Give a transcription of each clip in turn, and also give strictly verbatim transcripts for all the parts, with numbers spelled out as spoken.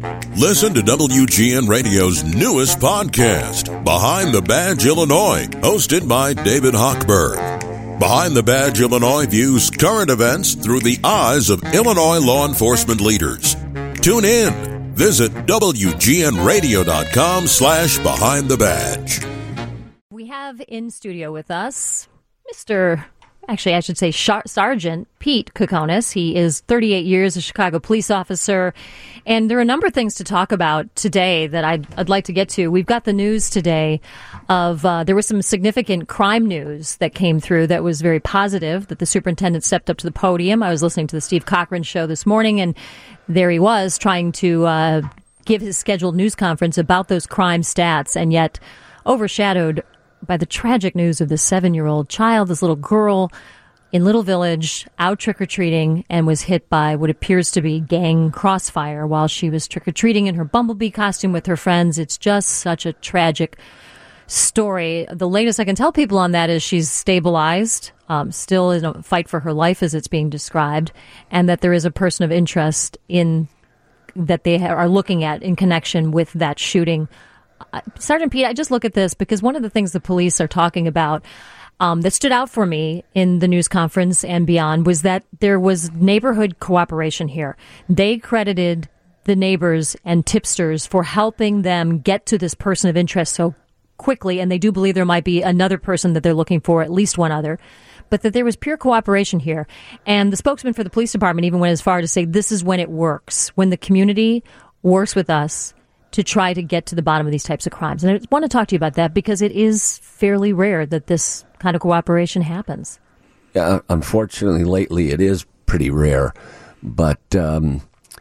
Listen to W G N Radio's newest podcast, Behind the Badge Illinois, hosted by David Hochberg. Behind the Badge Illinois views current events through the eyes of Illinois law enforcement leaders. Tune in. Visit W G N radio dot com slash behind the badge. We have in studio with us Mister Actually, I should say Sergeant Pete Kokonis. He is thirty-eight years a Chicago police officer. And there are a number of things to talk about today that I'd, I'd like to get to. We've got the news today of uh, there was some significant crime news that came through that was very positive, that the superintendent stepped up to the podium. I was listening to the Steve Cochran show this morning, and there he was trying to uh, give his scheduled news conference about those crime stats, and yet overshadowed by the tragic news of this seven-year-old child, this little girl in Little Village, out trick-or-treating, and was hit by what appears to be gang crossfire while she was trick-or-treating in her bumblebee costume with her friends. It's just such a tragic story. The latest I can tell people on that is she's stabilized, um, still in a fight for her life as it's being described, and that there is a person of interest in that they are looking at in connection with that shooting. Uh, Sergeant Pete, I just look at this because one of the things the police are talking about um, that stood out for me in the news conference and beyond was that there was neighborhood cooperation here. They credited the neighbors and tipsters for helping them get to this person of interest so quickly, and they do believe there might be another person that they're looking for, at least one other, but that there was pure cooperation here. And the spokesman for the police department even went as far to say this is when it works, when the community works with us to try to get to the bottom of these types of crimes. And I want to talk to you about that because it is fairly rare that this kind of cooperation happens. Yeah, unfortunately, lately it is pretty rare. But um,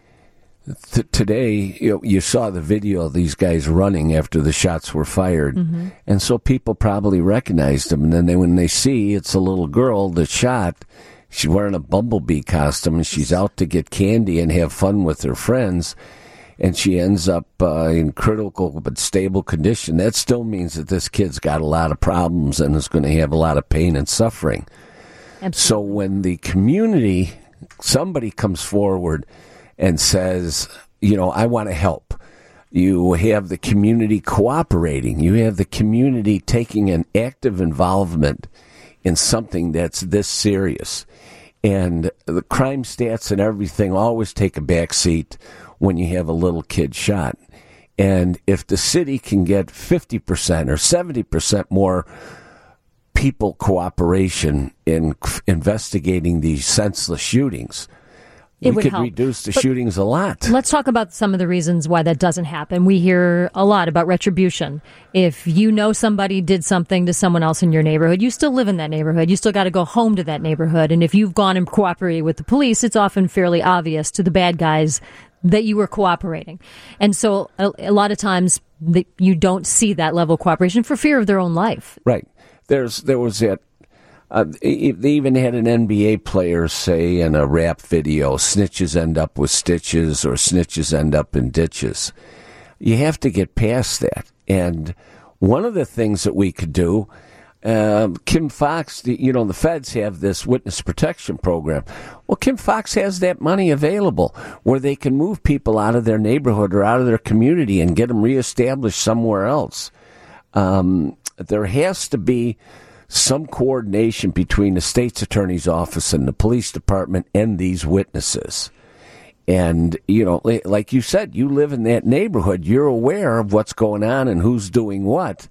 th- today, you know, you saw the video of these guys running after the shots were fired. Mm-hmm. And so people probably recognized them. And then they, when they see it's a little girl that shot, she's wearing a bumblebee costume and she's out to get candy and have fun with her friends, and she ends up uh, in critical but stable condition, that still means that this kid's got a lot of problems and is going to have a lot of pain and suffering. Absolutely. So when the community, somebody comes forward and says, you know, I want to help, you have the community cooperating, you have the community taking an active involvement in something that's this serious. And the crime stats and everything always take a back seat when you have a little kid shot. And if the city can get fifty percent or seventy percent more people cooperation in investigating these senseless shootings, it we would could help. reduce the but shootings a lot. Let's talk about some of the reasons why that doesn't happen. We hear a lot about retribution. If you know somebody did something to someone else in your neighborhood, you still live in that neighborhood. You still got to go home to that neighborhood. And if you've gone and cooperated with the police, it's often fairly obvious to the bad guys that you were cooperating. And so a, a lot of times the, you don't see that level of cooperation for fear of their own life. Right. There's There was that. Uh, they even had an N B A player say in a rap video, snitches end up with stitches or snitches end up in ditches. You have to get past that. And one of the things that we could do, uh, Kim Foxx, the, you know, the feds have this witness protection program. Well, Kim Foxx has that money available where they can move people out of their neighborhood or out of their community and get them reestablished somewhere else. Um, there has to be some coordination between the state's attorney's office and the police department and these witnesses. And, you know, like you said, you live in that neighborhood. You're aware of what's going on and who's doing what.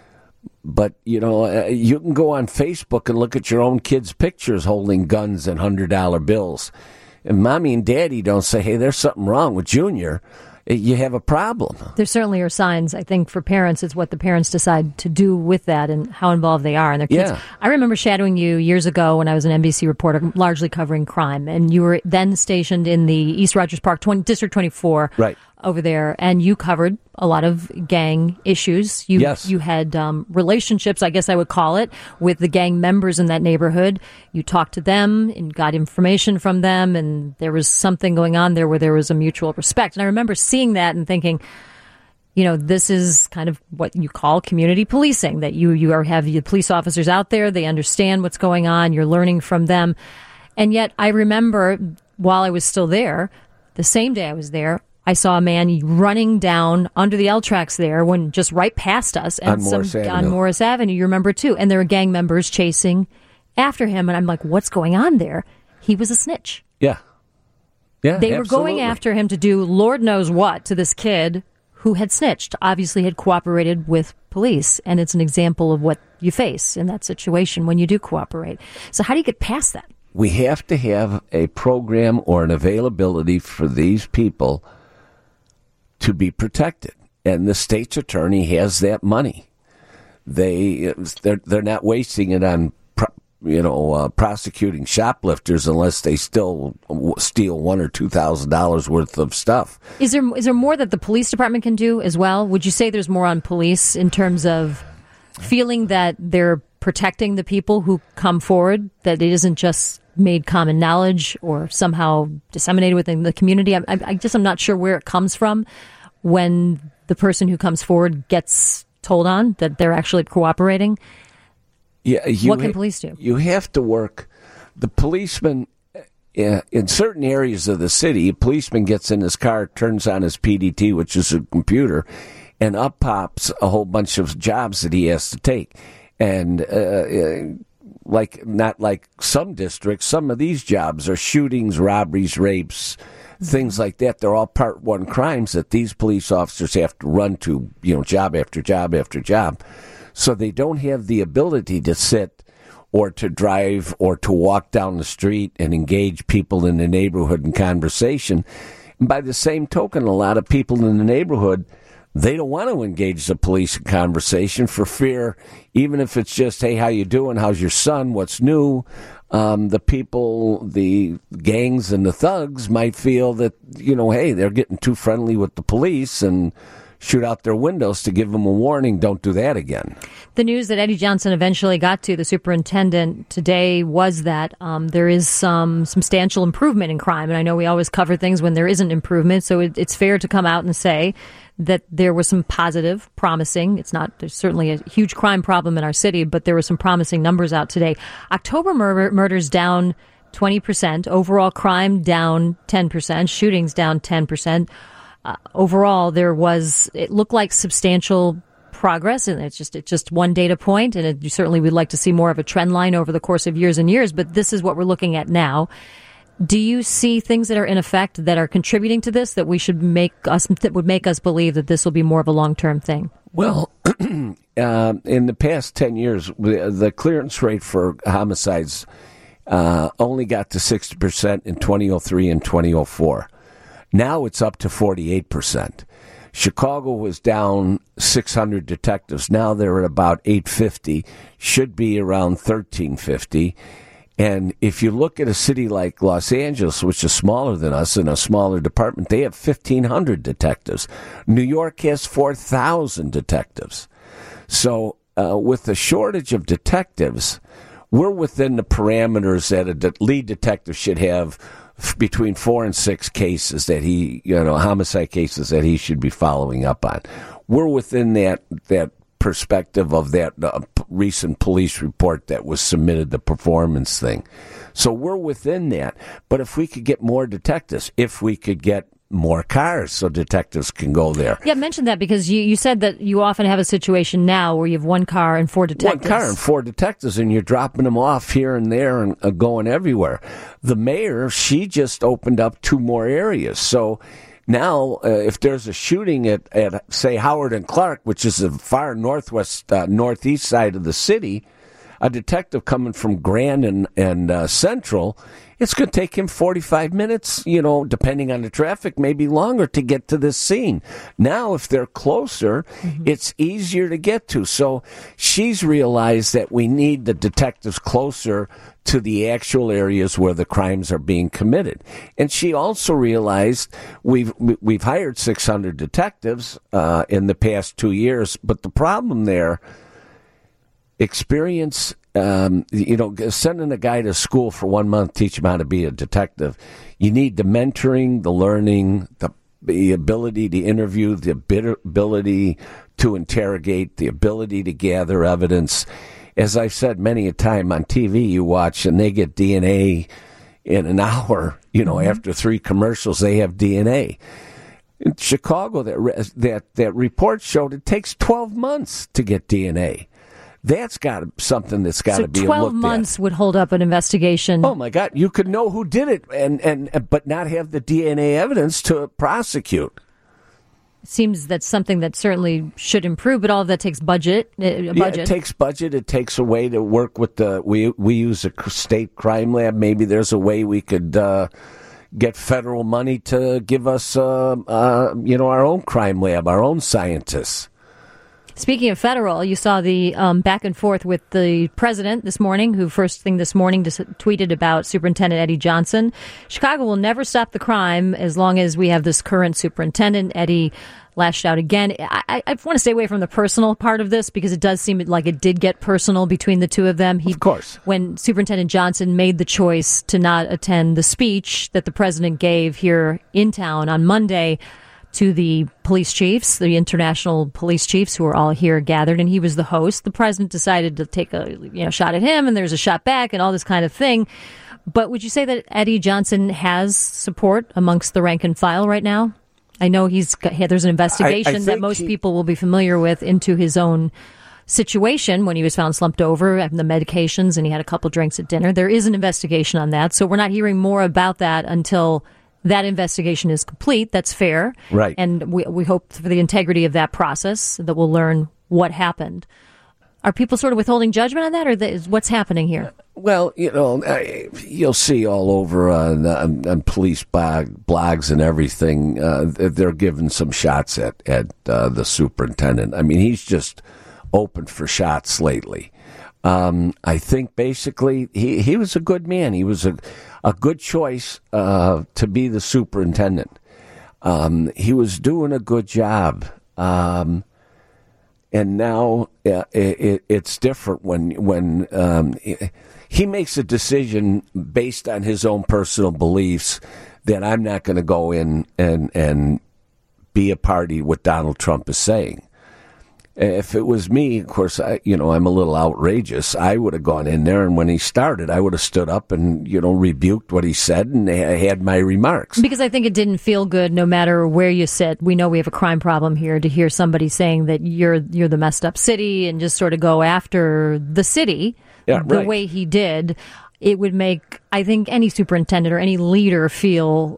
But, you know, you can go on Facebook and look at your own kids' pictures holding guns and one hundred dollar bills. And mommy and daddy don't say, hey, there's something wrong with Junior. You have a problem. There certainly are signs, I think, for parents. It's what the parents decide to do with that and how involved they are in their kids. Yeah. I remember shadowing you years ago when I was an N B C reporter, largely covering crime, and you were then stationed in the East Rogers Park, twenty, District twenty-four, right, over there, and you covered a lot of gang issues. You, yes. You had um, relationships, I guess I would call it, with the gang members in that neighborhood. You talked to them and got information from them, and there was something going on there where there was a mutual respect. And I remember seeing that and thinking, you know, this is kind of what you call community policing, that you, you are, have your police officers out there, they understand what's going on, you're learning from them. And yet I remember while I was still there, the same day I was there, I saw a man running down under the L tracks there when just right past us. And on Morris some, Avenue. On Morris Avenue, you remember too. And there were gang members chasing after him. And I'm like, what's going on there? He was a snitch. Yeah. Yeah, They were absolutely. going after him to do Lord knows what to this kid who had snitched, obviously had cooperated with police. And it's an example of what you face in that situation when you do cooperate. So how do you get past that? We have to have a program or an availability for these people to be protected. And the state's attorney has that money. They, they're, they're not wasting it on you know, uh, prosecuting shoplifters unless they still steal one or two thousand dollars worth of stuff. Is there is there more that the police department can do as well? Would you say there's more on police in terms of feeling that they're protecting the people who come forward, that it isn't just made common knowledge or somehow disseminated within the community? I, I just I'm not sure where it comes from when the person who comes forward gets told on that they're actually cooperating. Yeah, you what can ha- police do? You have to work. The policeman, uh, in certain areas of the city, a policeman gets in his car, turns on his P D T, which is a computer, and up pops a whole bunch of jobs that he has to take. And uh, uh, like not like some districts, some of these jobs are shootings, robberies, rapes, things like that. They're all part one crimes that these police officers have to run to, you know, job after job after job. So they don't have the ability to sit or to drive or to walk down the street and engage people in the neighborhood in conversation. And by the same token, a lot of people in the neighborhood, they don't want to engage the police in conversation for fear, even if it's just, hey, how you doing? How's your son? What's new? Um, the people, the gangs and the thugs might feel that, you know, hey, they're getting too friendly with the police and shoot out their windows to give them a warning. Don't do that again. The news that Eddie Johnson eventually got to, the superintendent, today was that um, there is some substantial improvement in crime. And I know we always cover things when there isn't improvement, so it, it's fair to come out and say that there was some positive, promising. It's not, there's certainly a huge crime problem in our city, but there were some promising numbers out today. October murder, murders down twenty percent, overall crime down ten percent, shootings down ten percent. Uh, overall, there was, it looked like substantial progress, and it's just it's just one data point, and it, you certainly would like to see more of a trend line over the course of years and years, but this is what we're looking at now. Do you see things that are in effect that are contributing to this that we should make us, that would make us believe that this will be more of a long-term thing? Well, uh, in the past ten years, the clearance rate for homicides uh, only got to sixty percent in twenty oh three and twenty oh four. Now it's up to forty-eight percent. Chicago was down six hundred detectives. Now they're at about eight fifty, should be around thirteen fifty. And if you look at a city like Los Angeles, which is smaller than us in a smaller department, they have fifteen hundred detectives. New York has four thousand detectives. So uh, with the shortage of detectives, we're within the parameters that a de- lead detective should have between four and six cases that he, you know, homicide cases that he should be following up on. We're within that that perspective of that uh, p- recent police report that was submitted, the performance thing. So we're within that. But if we could get more detectives, if we could get more cars so detectives can go there. Yeah, mention that because you, you said that you often have a situation now where you have one car and four detectives. One car and four detectives, and you're dropping them off here and there and uh, going everywhere. The mayor, she just opened up two more areas. So now, uh, if there's a shooting at, at, say, Howard and Clark, which is the far northwest, uh, northeast side of the city, a detective coming from Grand and, and uh, Central, it's going to take him forty-five minutes, you know, depending on the traffic, maybe longer to get to this scene. Now, if they're closer, mm-hmm. it's easier to get to. So she's realized that we need the detectives closer to the actual areas where the crimes are being committed. And she also realized we've we've hired six hundred detectives uh, in the past two years, but the problem there, experience, um, you know, sending a guy to school for one month, teach him how to be a detective. You need the mentoring, the learning, the, the ability to interview, the ability to interrogate, the ability to gather evidence. As I've said many a time on T V, you watch and they get D N A in an hour, you know, mm-hmm. after three commercials, they have D N A. In Chicago, that re- that that report showed it takes twelve months to get D N A. That's got something that's got to so be looked at. twelve months would hold up an investigation. Oh my God! You could know who did it, and, and but not have the D N A evidence to prosecute. Seems that's something that certainly should improve, but all of that takes budget. Uh, budget. Yeah, it takes budget. It takes a way to work with the. We we use a state crime lab. Maybe there's a way we could uh, get federal money to give us, uh, uh, you know, our own crime lab, our own scientists. Speaking of federal, you saw the um, back and forth with the president this morning, who first thing this morning just tweeted about Superintendent Eddie Johnson. Chicago will never stop the crime as long as we have this current superintendent. Eddie lashed out again. I, I want to stay away from the personal part of this because it does seem like it did get personal between the two of them. He, of course. When Superintendent Johnson made the choice to not attend the speech that the president gave here in town on Monday to the police chiefs, the international police chiefs who are all here gathered, and he was the host. The president decided to take a you know shot at him, and there's a shot back and all this kind of thing. But would you say that Eddie Johnson has support amongst the rank and file right now? I know he's got, there's an investigation I, I that most he, people will be familiar with into his own situation when he was found slumped over, having the medications, and he had a couple drinks at dinner. There is an investigation on that, so we're not hearing more about that until that investigation is complete. That's fair. Right. And we we hope for the integrity of that process that we'll learn what happened. Are people sort of withholding judgment on that, or is what's happening here? Well, you know, you'll see all over on, on, on police blog, blogs and everything, uh, they're giving some shots at, at uh, the superintendent. I mean, he's just open for shots lately. Um, I think basically he, he was a good man. He was a, a good choice uh, to be the superintendent. Um, he was doing a good job. Um, and now uh, it, it's different when, when um, he makes a decision based on his own personal beliefs that I'm not going to go in and, and be a party what Donald Trump is saying. If it was me, of course, I, you know, I'm a little outrageous. I would have gone in there, and when he started, I would have stood up and, you know, rebuked what he said and I had my remarks. Because I think it didn't feel good no matter where you sit. We know we have a crime problem here. To hear somebody saying that you're you're the messed up city and just sort of go after the city yeah, the right. way he did, it would make, I think, any superintendent or any leader feel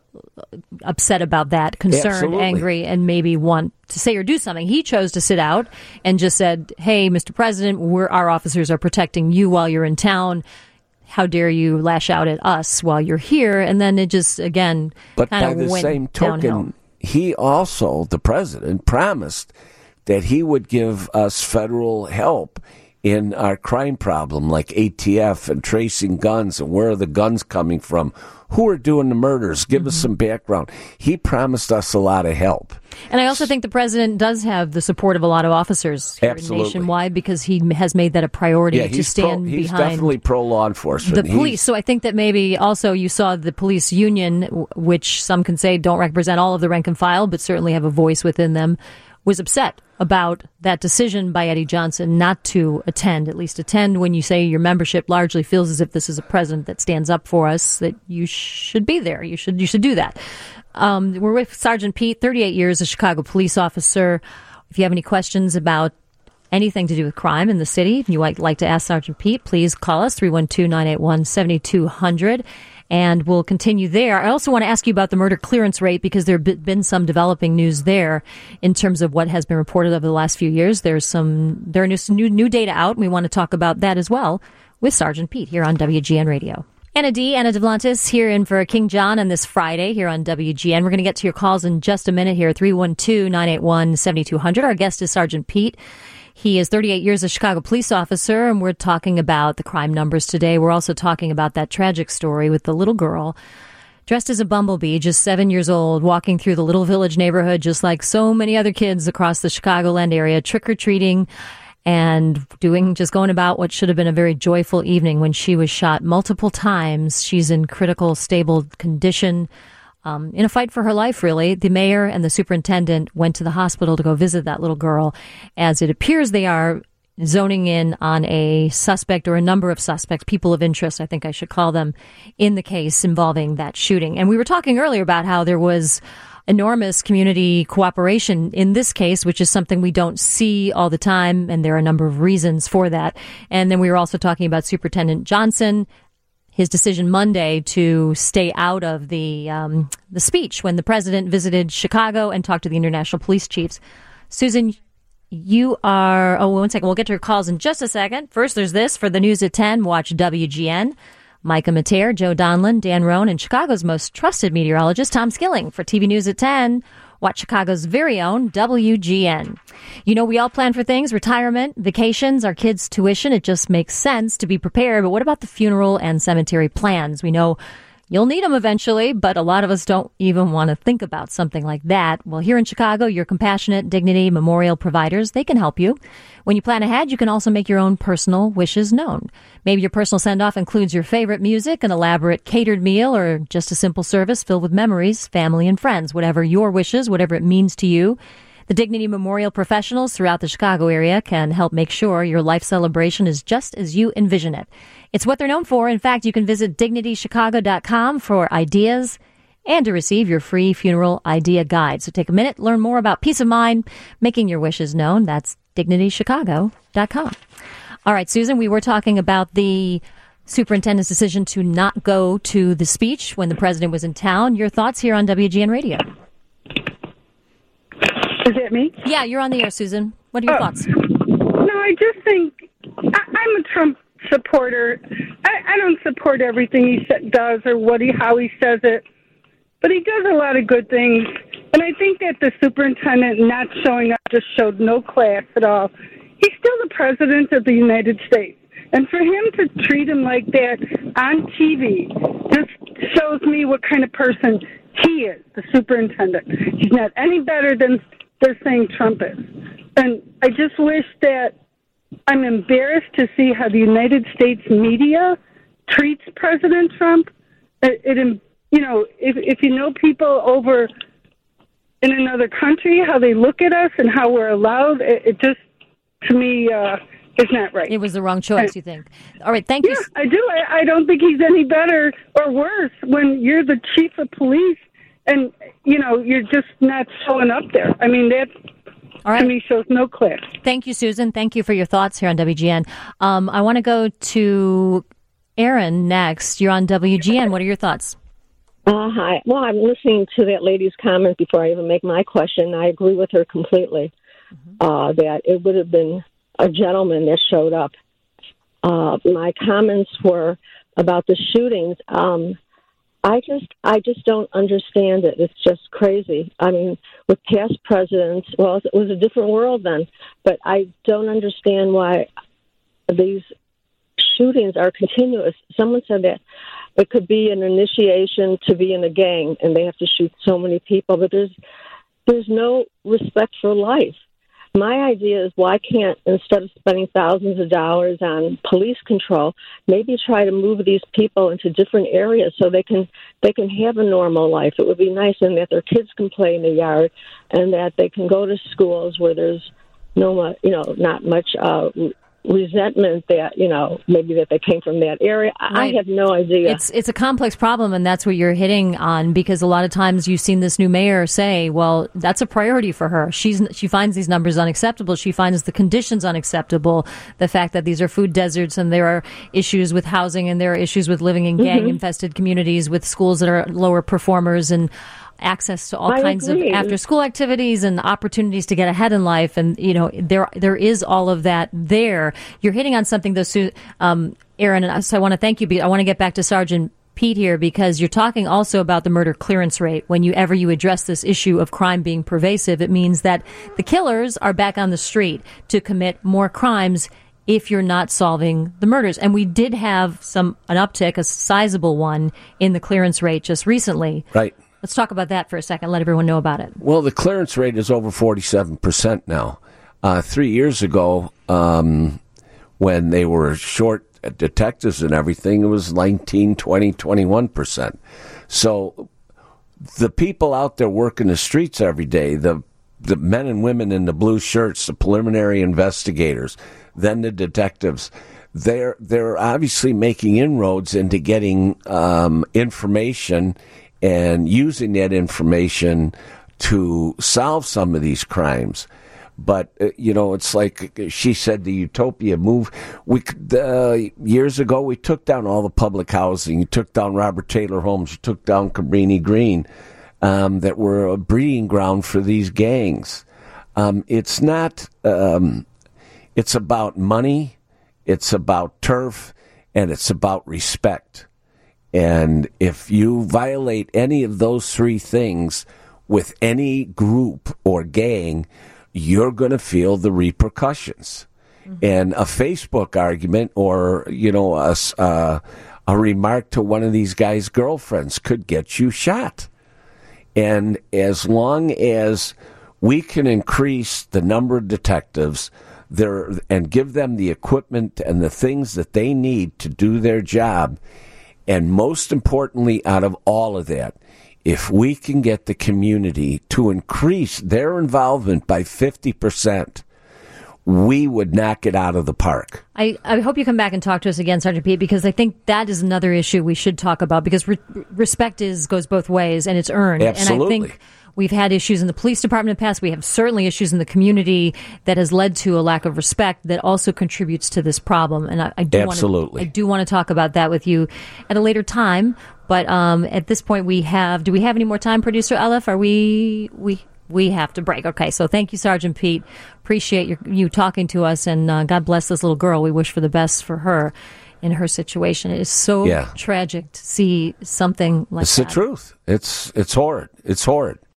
upset about that, concerned, Absolutely. angry, and maybe want to say or do something. He chose to sit out and just said, hey, Mister President, we're, our officers are protecting you while you're in town. How dare you lash out at us while you're here? And then it just, again, but kind by of the went same token, downhill. He also, the president, promised that he would give us federal help in our crime problem, like A T F and tracing guns and where are the guns coming from, who are doing the murders, give mm-hmm. us some background. He promised us a lot of help. And I also think the president does have the support of a lot of officers here Absolutely. nationwide because he has made that a priority yeah, to stand pro, he's behind. He's definitely pro-law enforcement. The police. He's, so I think that maybe also you saw the police union, which some can say don't represent all of the rank and file, but certainly have a voice within them, was upset about that decision by Eddie Johnson not to attend, at least attend when you say your membership largely feels as if this is a president that stands up for us, that you should be there. You should you should do that. Um, we're with Sergeant Pete, thirty-eight years, a Chicago police officer. If you have any questions about anything to do with crime in the city, if you would like to ask Sergeant Pete, please call us, three one two, nine eight one, seven two zero zero. And we'll continue there. I also want to ask you about the murder clearance rate because there have been some developing news there in terms of what has been reported over the last few years. There's some there is new new data out, and we want to talk about that as well with Sergeant Pete here on W G N Radio. Anna D. Anna Devlantis here in for King John on this Friday here on W G N. We're going to get to your calls in just a minute here, three one two, nine eight one, seven two zero zero. Our guest is Sergeant Pete. He is thirty-eight years a Chicago police officer, and we're talking about the crime numbers today. We're also talking about that tragic story with the little girl dressed as a bumblebee, just seven years old, walking through the little village neighborhood, just like so many other kids across the Chicagoland area, trick-or-treating and doing, just going about what should have been a very joyful evening when she was shot multiple times. She's in critical, stable condition. Um, in a fight for her life, really. The mayor and the superintendent went to the hospital to go visit that little girl, as it appears they are zoning in on a suspect or a number of suspects, people of interest, I think I should call them, in the case involving that shooting. And we were talking earlier about how there was enormous community cooperation in this case, which is something we don't see all the time, and there are a number of reasons for that. And then we were also talking about Superintendent Johnson, his decision Monday to stay out of the um, the speech when the president visited Chicago and talked to the international police chiefs. Susan, you are, oh, one second, we'll get to your calls in just a second. First, there's this for the news at ten, watch W G N. Micah Mater, Joe Donlin, Dan Roan, and Chicago's most trusted meteorologist, Tom Skilling. For T V News at ten, watch Chicago's very own W G N. You know, we all plan for things, retirement, vacations, our kids' tuition. It just makes sense to be prepared. But what about the funeral and cemetery plans? We know you'll need them eventually, but a lot of us don't even want to think about something like that. Well, here in Chicago, your Compassionate Dignity Memorial providers, they can help you. When you plan ahead, you can also make your own personal wishes known. Maybe your personal send-off includes your favorite music, an elaborate catered meal, or just a simple service filled with memories, family, and friends. Whatever your wishes, whatever it means to you, the Dignity Memorial professionals throughout the Chicago area can help make sure your life celebration is just as you envision it. It's what they're known for. In fact, you can visit dignity chicago dot com for ideas and to receive your free funeral idea guide. So take a minute, learn more about peace of mind, making your wishes known. That's dignity chicago dot com. All right, Susan, we were talking about the superintendent's decision to not go to the speech when the president was in town. Your thoughts here on W G N Radio? Is it me? Yeah, you're on the air, Susan. What are your oh. thoughts? No, I just think I, I'm a Trump supporter. I, I don't support everything he sa- does or what he how he says it, but he does a lot of good things. And I think that the superintendent not showing up just showed no class at all. He's still the president of the United States. And for him to treat him like that on T V just shows me what kind of person he is, the superintendent. He's not any better than they're saying Trump is. And I just wish that I'm embarrassed to see how the United States media treats President Trump. It, it you know, if, if you know people over in another country, how they look at us and how we're allowed, it, it just, to me, uh, is not right. It was the wrong choice, I, you think? All right, thank yeah, you. Yeah, I do. I, I don't think he's any better or worse when you're the chief of police and, you know, you're just not showing up there. I mean, that, All right. to me, shows no class. Thank you, Susan. Thank you for your thoughts here on W G N. Um, I want to go to Aaron next. You're on W G N. What are your thoughts? Uh, hi. Well, I'm listening to that lady's comment before I even make my question. I agree with her completely mm-hmm. uh, that it would have been a gentleman that showed up. Uh, my comments were about the shootings. Um, I just, I just don't understand it. It's just crazy. I mean, with past presidents, well, it was a different world then, but I don't understand why these shootings are continuous. Someone said that it could be an initiation to be in a gang, and they have to shoot so many people, but there's, there's no respect for life. My idea is why can't, instead of spending thousands of dollars on police control, maybe try to move these people into different areas so they can they can have a normal life. It would be nice, and that their kids can play in the yard, and that they can go to schools where there's no, you know, not much uh, resentment that, you know, maybe that they came from that area. Right. I have no idea. It's it's a complex problem, and that's what you're hitting on, because a lot of times you've seen this new mayor say, well, that's a priority for her. She's she finds these numbers unacceptable. She finds the conditions unacceptable. The fact that these are food deserts and there are issues with housing and there are issues with living in gang-infested mm-hmm. communities with schools that are lower performers and access to all I kinds agree. of after-school activities and opportunities to get ahead in life. And, you know, there there is all of that there. You're hitting on something, though, Sue, um, Aaron, and so I want to thank you. I want to get back to Sergeant Pete here, because you're talking also about the murder clearance rate. When you ever you address this issue of crime being pervasive, it means that the killers are back on the street to commit more crimes if you're not solving the murders. And we did have some an uptick, a sizable one, in the clearance rate just recently. Right. Let's talk about that for a second. Let everyone know about it. Well, the clearance rate is over forty-seven percent now. Uh, three years ago, um, when they were short detectives and everything, it was nineteen, twenty, twenty-one percent. So the people out there working the streets every day, the the men and women in the blue shirts, the preliminary investigators, then the detectives, they're they're obviously making inroads into getting um, information and using that information to solve some of these crimes. But, uh, you know, it's like she said, the Utopia move. We uh, years ago, we took down all the public housing. You took down Robert Taylor Homes. You took down Cabrini Green, um, that were a breeding ground for these gangs. Um, it's not, um, it's about money, it's about turf, and it's about respect. And if you violate any of those three things with any group or gang, you're going to feel the repercussions. Mm-hmm. And a Facebook argument or, you know, a, uh, a remark to one of these guys' girlfriends could get you shot. And as long as we can increase the number of detectives there and give them the equipment and the things that they need to do their job, and most importantly out of all of that, if we can get the community to increase their involvement by fifty percent, we would knock it out of the park. I, I hope you come back and talk to us again, Sergeant Pete, because I think that is another issue we should talk about, because re- respect is goes both ways, and it's earned. Absolutely. And I think we've had issues in the police department in the past. We have certainly issues in the community that has led to a lack of respect that also contributes to this problem. And I, I do Absolutely. want to, I do want to talk about that with you at a later time. But um, at this point, we have. Do we have any more time, Producer Elif? Are we we we have to break? Okay. So thank you, Sergeant Pete. Appreciate your, you talking to us, and uh, God bless this little girl. We wish for the best for her in her situation. It is so yeah. tragic to see something like it's that. It's the truth. It's it's horrid. It's horrid.